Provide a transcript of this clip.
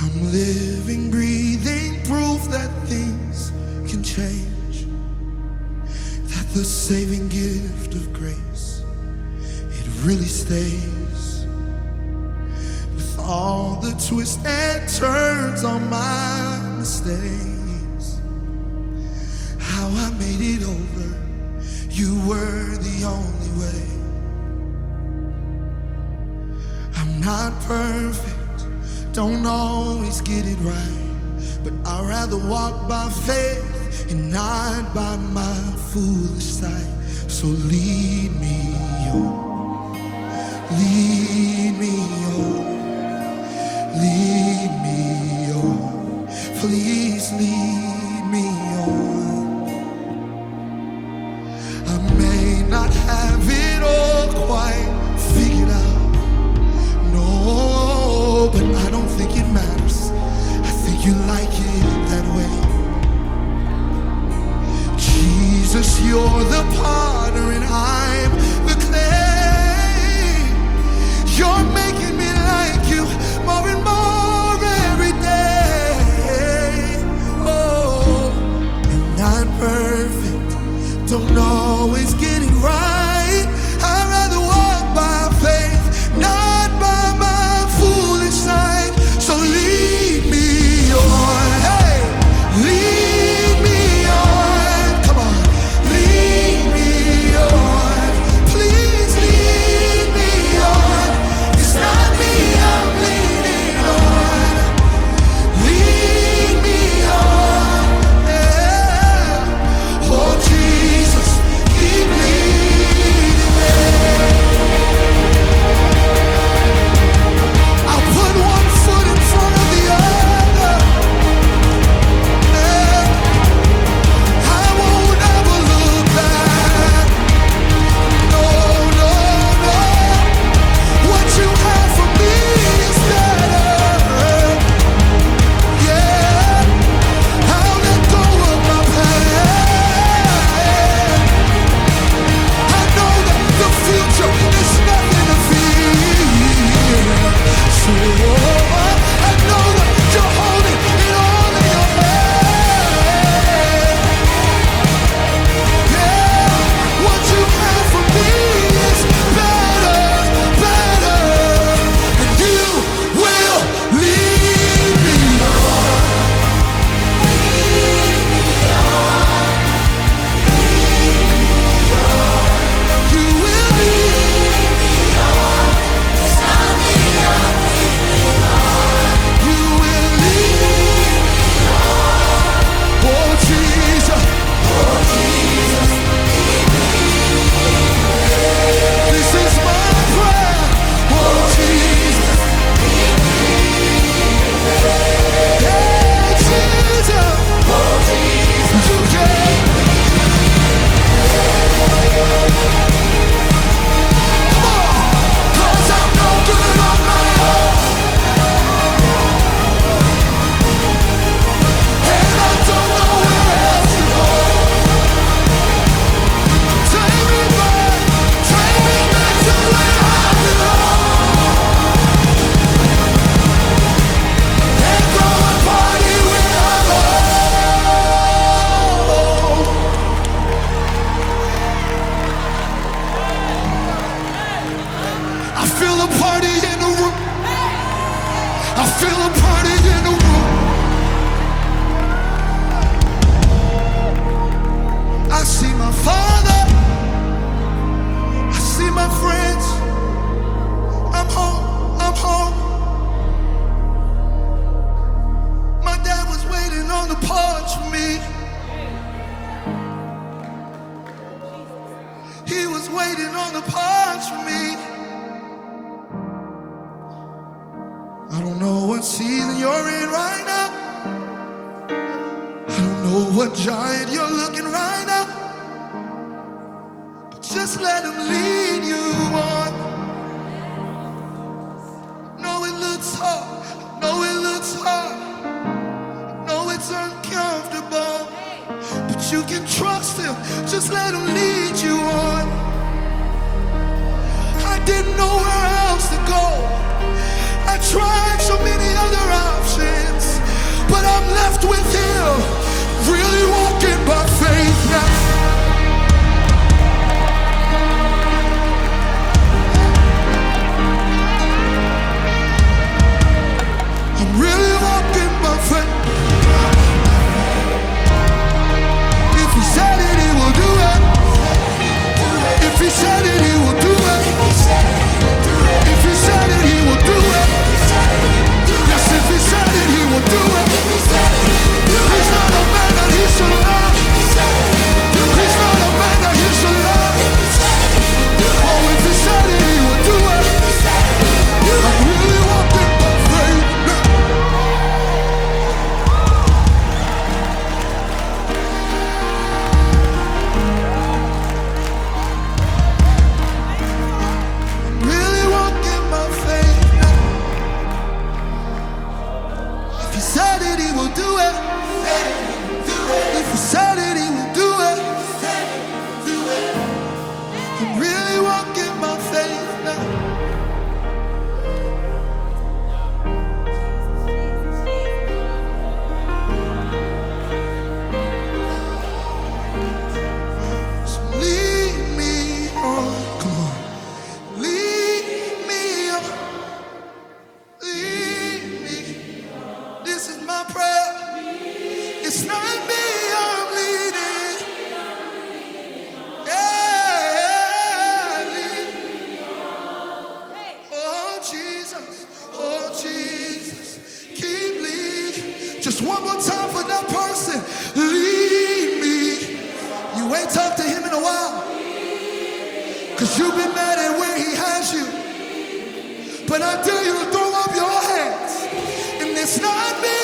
I'm living, breathing proof that things can change, that the saving gift of grace, it really stays. With all the twists and turns on my mistakes, how I made it over, you were the only way. I'm not perfect, don't always get it right, but I'd rather walk by faith and not by my foolish sight. So lead me on, lead me on, lead me on, please lead me on. I may not have it all quite figured out, no, but I don't think it matters. I think you like it that way. Jesus, you're the potter and I'm the clay. You're making me like you more and more every day. Oh, I'm not perfect, don't always get it right. I'd rather walk by faith, not by my foolish sight. So lead me on, hey, lead me on. Come on, lead me on. Please lead me on. It's not me I'm leaning on. Lead me on, yeah. Oh Jesus, keep leading me. I'll put one foot in front of the other, yeah. I won't ever look back. No, no, no. What you have for me is better. Yeah, I'll let go of my past. I know that the future is nothing to fear. So I know that you're holding it all in your hand. Yeah, what you have for me is better, better, and you will lead me on. You will lead me on. It's not me I'm leaning on. You will lead me on. Oh Jesus, oh Jesus, this is my prayer. Oh Jesus, yeah, Jesus, oh Jesus, you can. Come on, 'cause I'm no good on my own, and I don't know where else to go. Take me back to where I belong, and throw a party when I'm home. I feel a party in the room. I feel a party in the room. I see my father. I see my friends. I'm home. I'm home. My dad was waiting on the porch for me. He was waiting on the porch for me. I don't know what season you're in right now. I don't know what giant you're looking right now. But just let him lead you on. No, it looks hard. No, it looks hard. No, it's uncomfortable. But you can trust him. Just let him lead you on. I didn't know where else to go. I tried so many other options. I'm really walking my faith now. So lead me on, come on. Lead me on, lead me. This is my prayer. It's not me I'm leading. Yeah, lead. Oh Jesus, keep leading. Just one more time for that person. Lead me. You ain't talked to him in a while, 'cause you've been mad at where he has you. But I dare you to throw up your hands. And it's not me